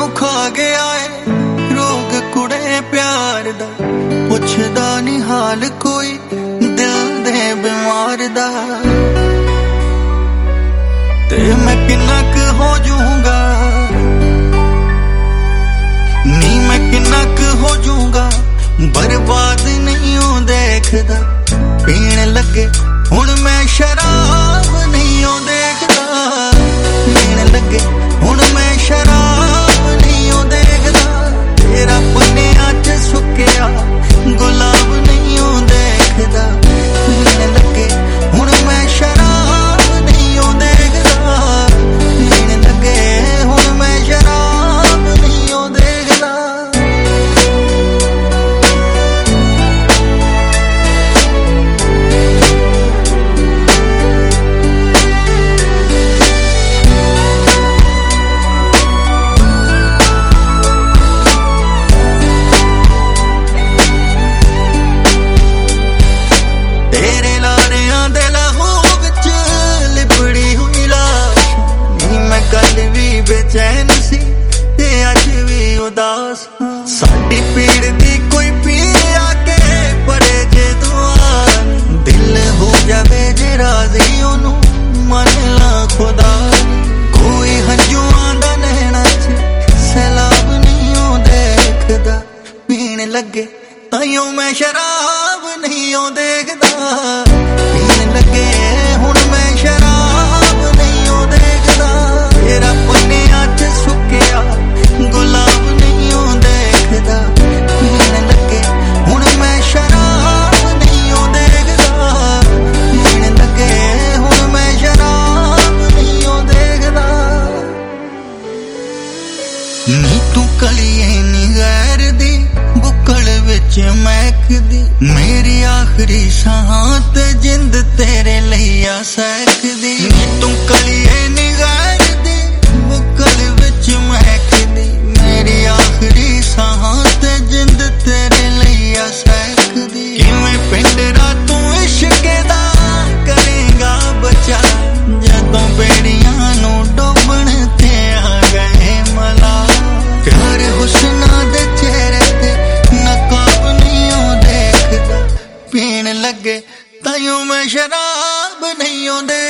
मैनू खा गया है रोग कुड़े प्यार दा, पुछदा नी हाल कोई दिल दे बीमार दा। ते मैं किन्ना क हो जाऊंगा नी, मैं किन्ना क हो जाऊंगा, बर्बाद नहीं हो देखदा। पीण लगे हुण मैं शराब नहीं हो देखदा, पीण लगे हुण मैं शराब नहीं हो देखदा। तेरा पन्नियां च सुक्किया गुलाब नहीं हो देखदा, पीण लगे हुण मैं शराब नहीं हो देखदा, पीण लगे हुण मैं शराब नहीं हो देखदा। बेचैन सी ते अज भी उदास, साडी पीड़ दी कोई पीड़ आके पड़े जे दुआ, दिल हो जावे जे राजी ओनू मन ला खुदा। कोई हंजुआं दा नैना च सैलाब नहीं हो देखदा, पीण लगे ताइयों मैं शराब नहीं हो देखदा, पीण लगे हुण मैं शराब नहीं हो देखदा। तेरा पन्नियां च सुक्किया गुलाब नहीं हो देखदा, पीण लगे हुण मैं शराब नहीं हो देखदा, पीण लगे हुण मैं शराब नहीं हो देखदा। नी तू कलिए नी गैर दी बुक्कड़ विच महकदी, मेरी आखिरी साहां ते जिंद तेरे लईया सहकदी। नी तू कलिए नी गैर बुक्कड़ विच महकदी, मेरी आखिरी साहां ते जिंद तेरे लईया सहकदी। किवें पिंडरा तू इश्क दा करेगा बचा, जदों बेड़ियां नू डोबण ते आ गए मला। प्यार हुस्ना दे चेहरे ते नकाब नहीं हो देखदा, पीण लगे ताइयों मैं शराब नहीं हो देखदा।